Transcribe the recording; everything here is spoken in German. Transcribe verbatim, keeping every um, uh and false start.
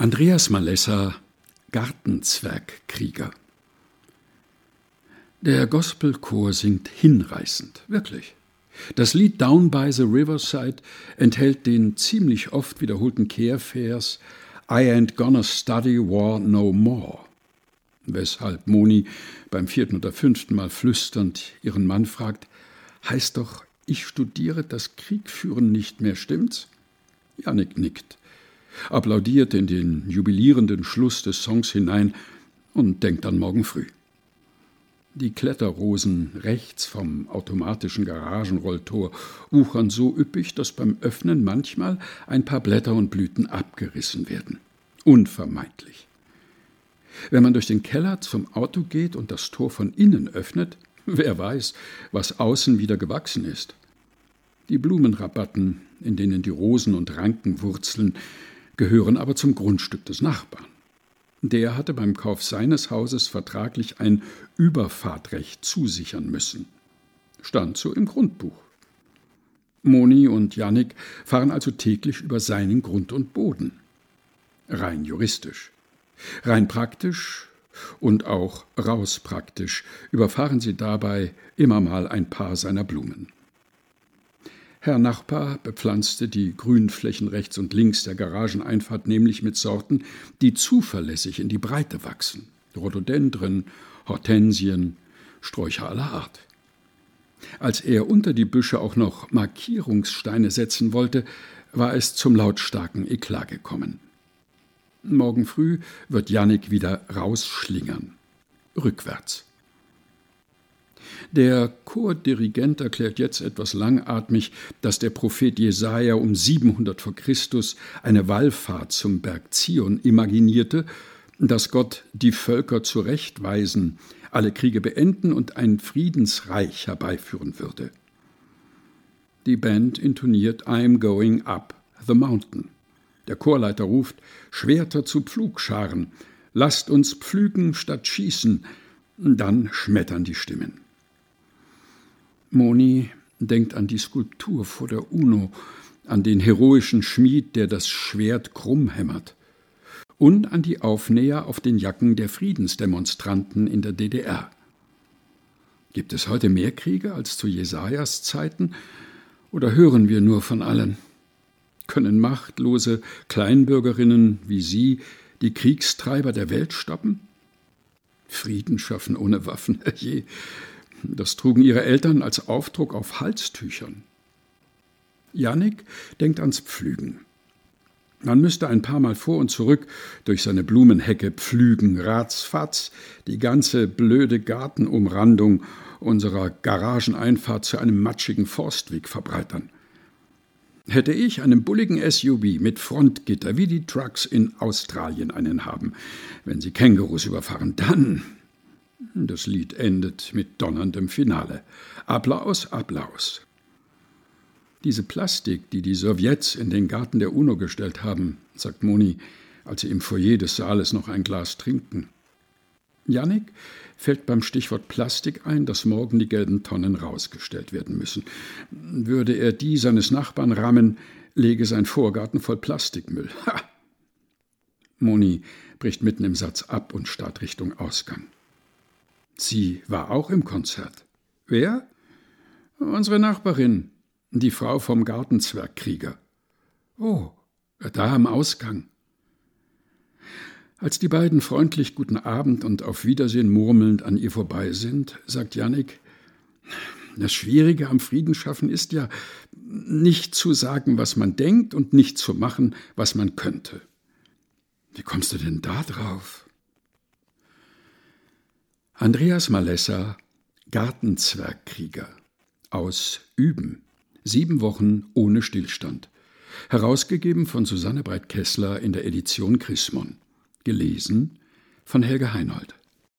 Andreas Malessa, Gartenzwergkrieger. Der Gospelchor singt hinreißend, wirklich. Das Lied Down by the Riverside enthält den ziemlich oft wiederholten Kehrvers I ain't gonna study war no more, weshalb Moni beim vierten oder fünften Mal flüsternd ihren Mann fragt, heißt doch, ich studiere das Kriegführen nicht mehr, stimmt's? Jannik nickt, applaudiert in den jubilierenden Schluss des Songs hinein und denkt an morgen früh. Die Kletterrosen rechts vom automatischen Garagenrolltor wuchern so üppig, dass beim Öffnen manchmal ein paar Blätter und Blüten abgerissen werden. Unvermeidlich. Wenn man durch den Keller zum Auto geht und das Tor von innen öffnet, wer weiß, was außen wieder gewachsen ist. Die Blumenrabatten, in denen die Rosen und Ranken wurzeln, gehören aber zum Grundstück des Nachbarn. Der hatte beim Kauf seines Hauses vertraglich ein Überfahrtrecht zusichern müssen. Stand so im Grundbuch. Moni und Jannik fahren also täglich über seinen Grund und Boden. Rein juristisch. Rein praktisch und auch rauspraktisch überfahren sie dabei immer mal ein paar seiner Blumen. Herr Nachbar bepflanzte die Grünflächen rechts und links der Garageneinfahrt nämlich mit Sorten, die zuverlässig in die Breite wachsen. Rhododendren, Hortensien, Sträucher aller Art. Als er unter die Büsche auch noch Markierungssteine setzen wollte, war es zum lautstarken Eklat gekommen. Morgen früh wird Jannik wieder rausschlingern. Rückwärts. Der Chordirigent erklärt jetzt etwas langatmig, dass der Prophet Jesaja um siebenhundert vor Christus eine Wallfahrt zum Berg Zion imaginierte, dass Gott die Völker zurechtweisen, alle Kriege beenden und ein Friedensreich herbeiführen würde. Die Band intoniert I'm going up the mountain. Der Chorleiter ruft, Schwerter zu Pflugscharen, lasst uns pflügen statt schießen, dann schmettern die Stimmen. Moni denkt an die Skulptur vor der UNO, an den heroischen Schmied, der das Schwert krumm hämmert, und an die Aufnäher auf den Jacken der Friedensdemonstranten in der D D R. Gibt es heute mehr Kriege als zu Jesajas Zeiten, oder hören wir nur von allen? Können machtlose Kleinbürgerinnen wie Sie die Kriegstreiber der Welt stoppen? Frieden schaffen ohne Waffen, je. Das trugen ihre Eltern als Aufdruck auf Halstüchern. Jannik denkt ans Pflügen. Man müsste ein paar Mal vor und zurück durch seine Blumenhecke pflügen, ratzfatz, die ganze blöde Gartenumrandung unserer Garageneinfahrt zu einem matschigen Forstweg verbreitern. Hätte ich einen bulligen S U V mit Frontgitter, wie die Trucks in Australien einen haben, wenn sie Kängurus überfahren, dann... Das Lied endet mit donnerndem Finale. Applaus, Applaus. Diese Plastik, die die Sowjets in den Garten der UNO gestellt haben, sagt Moni, als sie im Foyer des Saales noch ein Glas trinken. Jannik fällt beim Stichwort Plastik ein, dass morgen die gelben Tonnen rausgestellt werden müssen. Würde er die seines Nachbarn rammen, läge sein Vorgarten voll Plastikmüll. Ha! Moni bricht mitten im Satz ab und starrt Richtung Ausgang. Sie war auch im Konzert. Wer? Unsere Nachbarin, die Frau vom Gartenzwergkrieger. Oh, da am Ausgang. Als die beiden freundlich Guten Abend und Auf Wiedersehen murmelnd an ihr vorbei sind, sagt Jannik, das Schwierige am Friedensschaffen ist ja, nicht zu sagen, was man denkt und nicht zu machen, was man könnte. Wie kommst du denn da drauf? Andreas Malessa, Gartenzwergkrieger. Aus Üben. Sieben Wochen ohne Stillstand. Herausgegeben von Susanne Breit-Kessler in der Edition Chrismon. Gelesen von Helge Heinold.